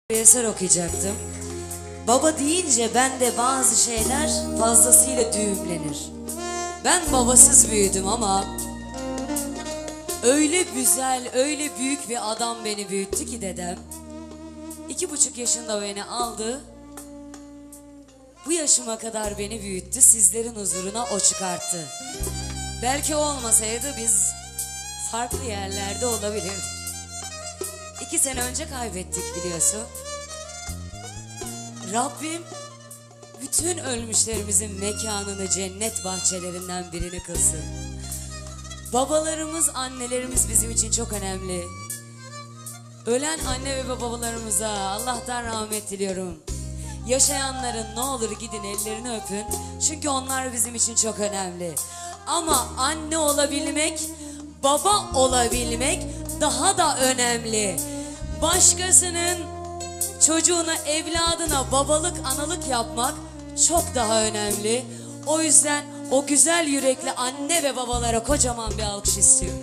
Bir eser okuyacaktım. Baba deyince bende bazı şeyler fazlasıyla düğümlenir. Ben babasız büyüdüm ama öyle güzel, öyle büyük bir adam beni büyüttü ki dedem. 2,5 yaşında beni aldı. Bu yaşıma kadar beni büyüttü, sizlerin huzuruna o çıkarttı. Belki o olmasaydı biz farklı yerlerde olabilirdik. 2 sene önce kaybettik biliyorsun. Rabbim bütün ölmüşlerimizin mekanını cennet bahçelerinden birini kılsın. Babalarımız, annelerimiz bizim için çok önemli. Ölen anne ve babalarımıza Allah'tan rahmet diliyorum. Yaşayanların ne olur gidin ellerini öpün. Çünkü onlar bizim için çok önemli. Ama anne olabilmek, baba olabilmek daha da önemli. Başkasının çocuğuna, evladına babalık, analık yapmak çok daha önemli. O yüzden o güzel yürekli anne ve babalara kocaman bir alkış istiyorum.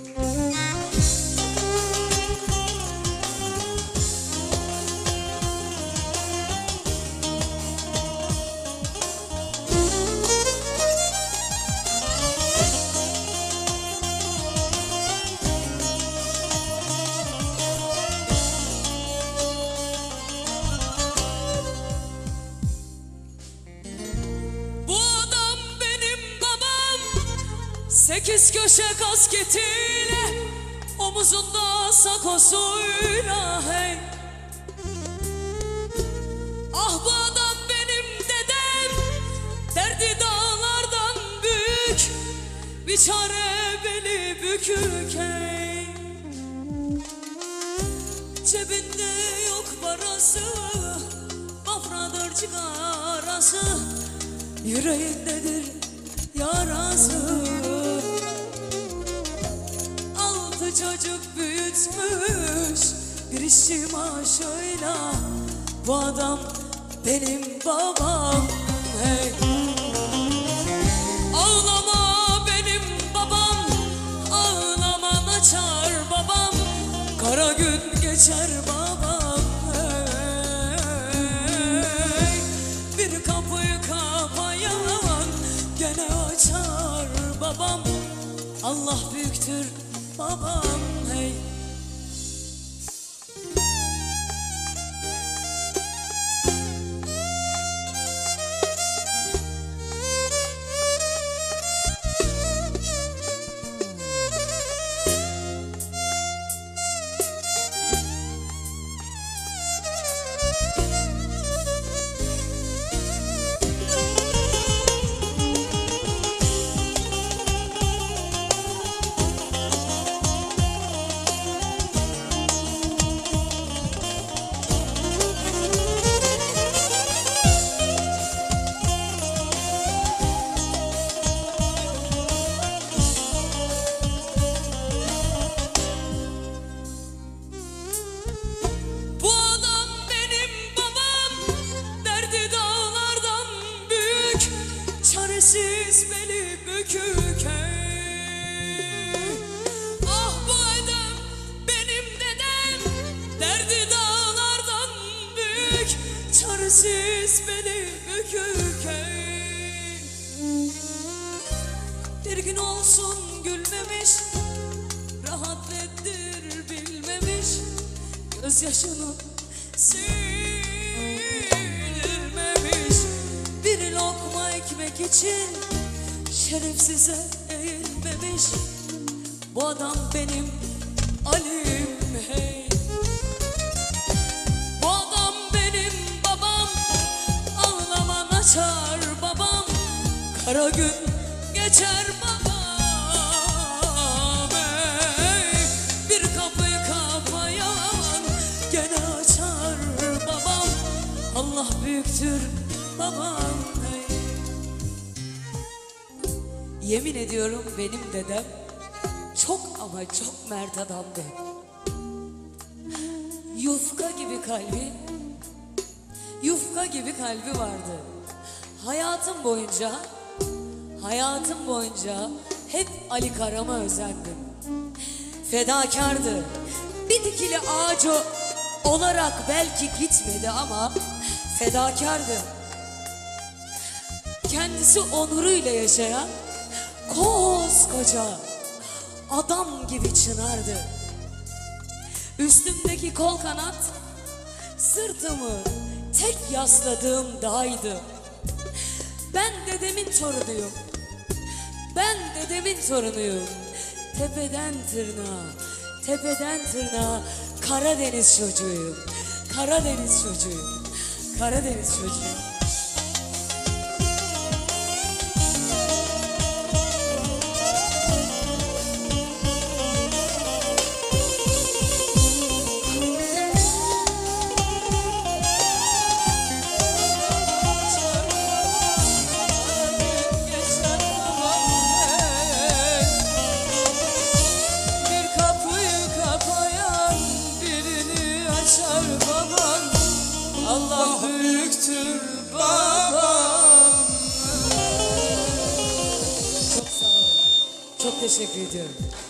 Sekiz köşe kasketiyle, omuzunda sakosuyla hey. Ah bu adam benim dedem, derdi dağlardan büyük, bir çare beli bükük hey. Cebinde yok parası, bafradır cigarası, yüreğindedir yarası. Çocuk büyütmüş bir işçi maaşıyla, bu adam benim babam hey. Ağlama benim babam, ağlama açar babam, kara gün geçer babam hey. Bir kapıyı kapayan gene açar babam, Allah büyüktür babam hey. Çaresiz beli bükük hey. Ah bu adam benim dedem, derdi dağlardan büyük, çaresiz beli bükük hey. Bir gün olsun gülmemiş, rahat nedir bilmemiş, gözyaşını silmemiş. Bir lokma ekmek için şerefsize eğilmemiş, bu adam benim Ali'm hey. Bu adam benim babam, ağlaman açar babam, kara gün geçer babam hey. Bir kapıyı kapayan gene açar babam, Allah büyüktür babam hey. Yemin ediyorum benim dedem çok ama çok mert adamdı. Yufka gibi kalbi, yufka gibi kalbi vardı. Hayatım boyunca hep Ali Karam'a özendim. Fedakardı. Bir dikili ağacı olarak belki gitmedi ama fedakardı. Kendisi onuruyla yaşayan koskoca adam gibi çınardı. Üstümdeki kol kanat, sırtımı tek yasladığım dağydı. Ben dedemin torunuyum. Ben dedemin torunuyum. Tepeden tırnağa, tepeden tırnağa Karadeniz çocuğuyum. Karadeniz çocuğuyum. Karadeniz çocuğuyum. Allah büyüktür babam. Çok sağ olun. Çok teşekkür ediyorum.